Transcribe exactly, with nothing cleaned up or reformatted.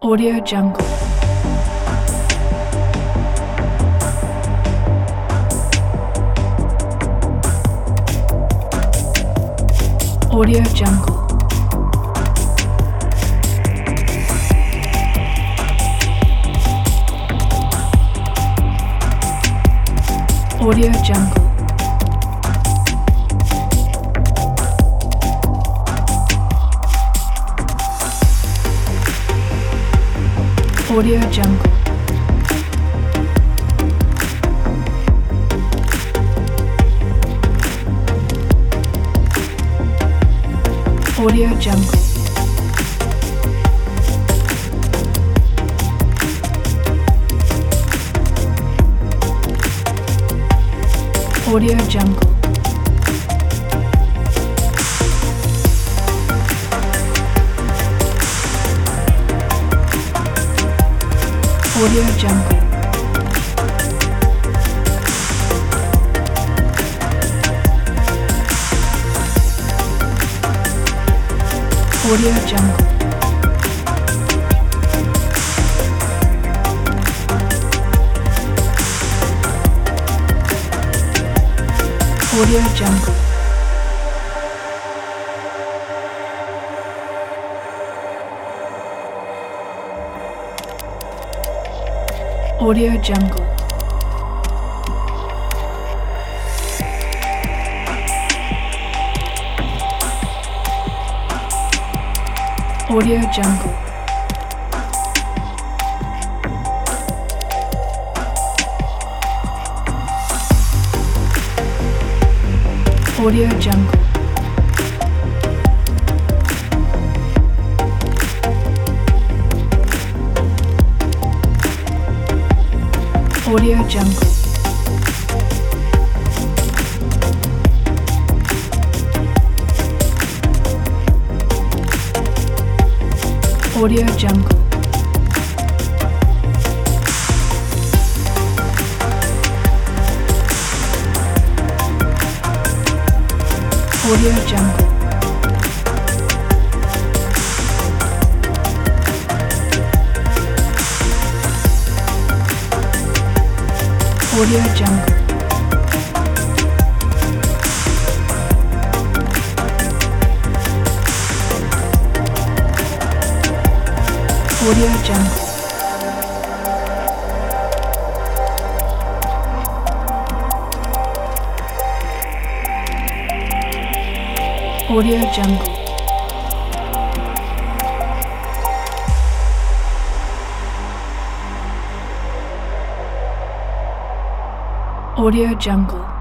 Audio Jungle. Audio Jungle. Audio Jungle. Audio Jungle. Audio Jungle. Audio Jungle. Audio Jungle. Audio Jungle. Audio Jungle. Audio Jungle. Audio Jungle. Audio Jungle. Audio Jungle. Audio Jungle. Audio Jungle. Audio Jungle. Audio Jungle. Audio Jungle. Audio Jungle.